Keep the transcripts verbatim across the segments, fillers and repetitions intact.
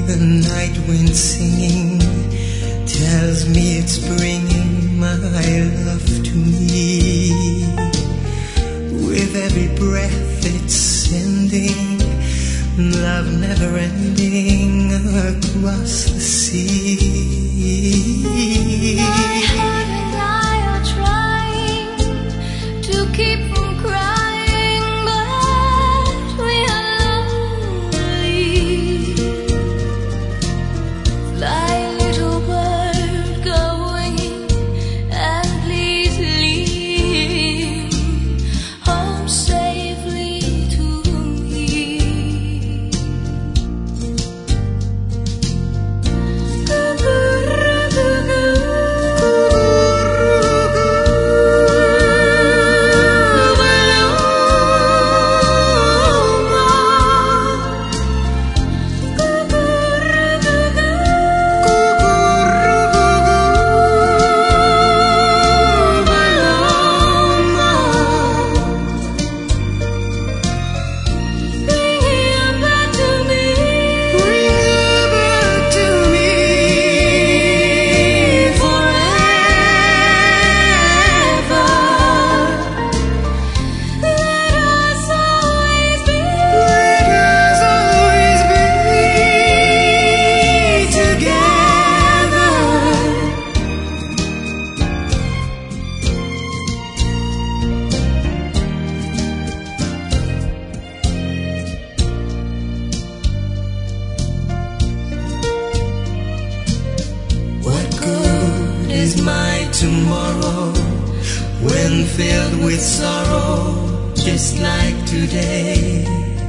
The night wind singing tells me it's bringing my love to me. With every breath it's sending love never ending across the sea. My heart and I are trying to keep from crying, but we are lonely. Fly, little bird, go winging, and please leave home safely to me. Is my tomorrow when filled with sorrow, just like today?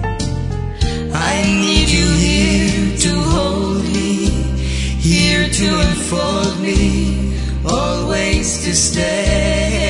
I need you here to hold me, here to enfold me, always to stay.